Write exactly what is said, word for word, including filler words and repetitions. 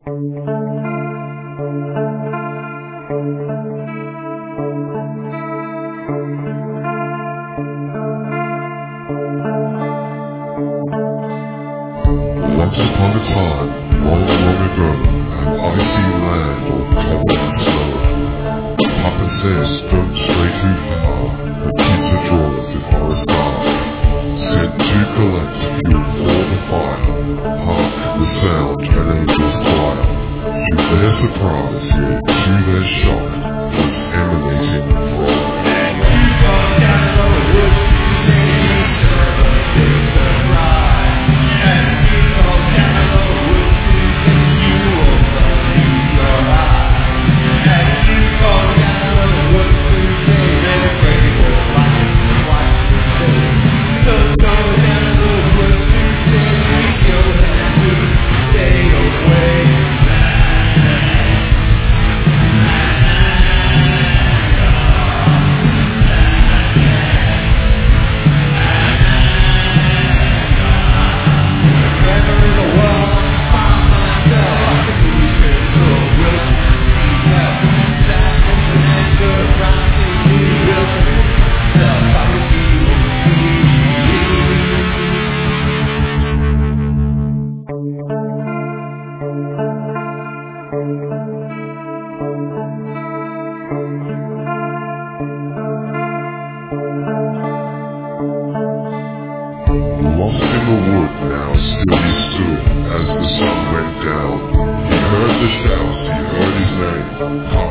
Once upon a time, long, long ago, an icy land all covered in snow. Papa says don't stray too far, but keep the drawers in horrid dark. Sent to collect fuel for the fire, hark the sound an angel's choir. To their surprise, yet to their shock, was emanating from Lost in the wood now, still he stood as the sun went down. He heard the shouts, he heard his name.